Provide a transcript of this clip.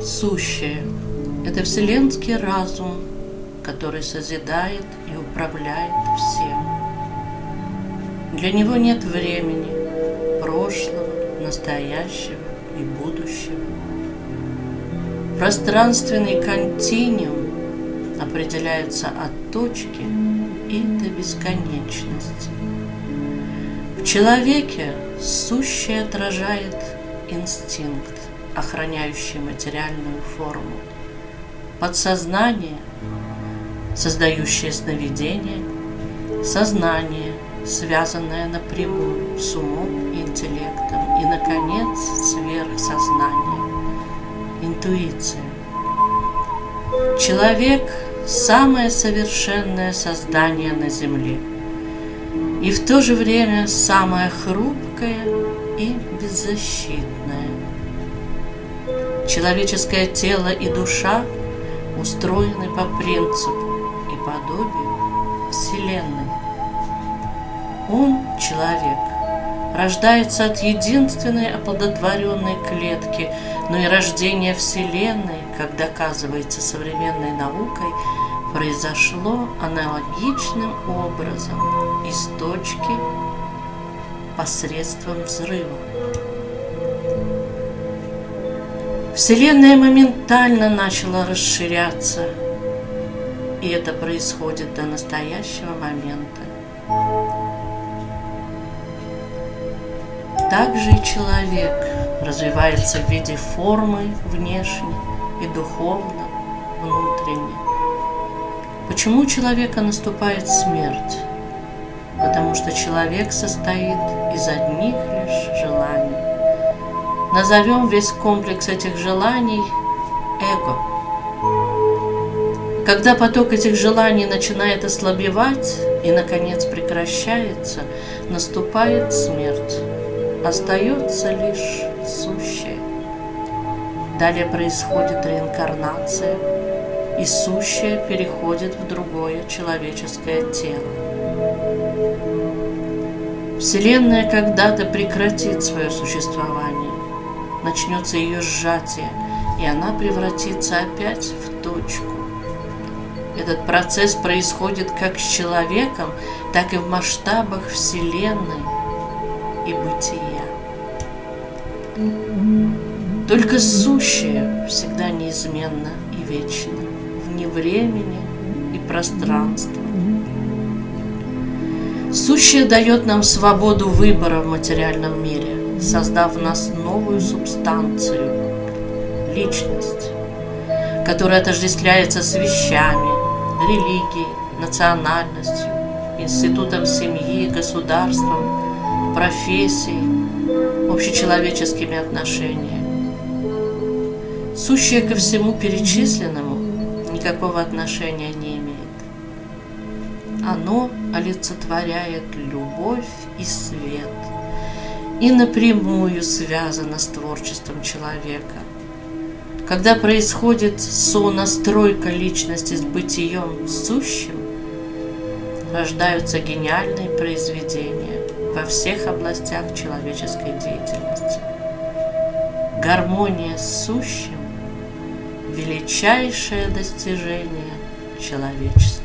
Сущее – это вселенский разум, который созидает и управляет всем. Для него нет времени, прошлого, настоящего и будущего. Пространственный континуум определяется от точки и до бесконечности. В человеке сущее отражает инстинкт, охраняющий материальную форму, подсознание, создающее сновидение, сознание, связанное напрямую с умом и интеллектом, и, наконец, сверхсознание, интуиция. Человек – самое совершенное создание на Земле, и в то же время самое хрупкое и беззащитное. Человеческое тело и душа устроены по принципу и подобию Вселенной. Он, человек, рождается от единственной оплодотворенной клетки, но и рождение Вселенной, как доказывается современной наукой, произошло аналогичным образом из точки посредством взрыва. Вселенная моментально начала расширяться, и это происходит до настоящего момента. Также и человек развивается в виде формы внешне и духовно внутренне. Почему у человека наступает смерть? Потому что человек состоит из одних лишь желаний. Назовем весь комплекс этих желаний эго. Когда поток этих желаний начинает ослабевать и, наконец, прекращается, наступает смерть. Остается лишь сущее. Далее происходит реинкарнация, и сущее переходит в другое человеческое тело. Вселенная когда-то прекратит свое существование, начнется ее сжатие, и она превратится опять в точку. Этот процесс происходит как с человеком, так и в масштабах Вселенной и бытия. Только сущее всегда неизменно и вечно, вне времени и пространства. Сущее дает нам свободу выбора в материальном мире, создав в нас новую субстанцию – личность, которая отождествляется с вещами, религией, национальностью, институтом семьи, государством, профессией, общечеловеческими отношениями. Сущее ко всему перечисленному никакого отношения не имеет. Оно олицетворяет любовь и свет и напрямую связано с творчеством человека. Когда происходит сонастройка личности с бытием сущим, рождаются гениальные произведения во всех областях человеческой деятельности. Гармония с сущим – величайшее достижение человечества.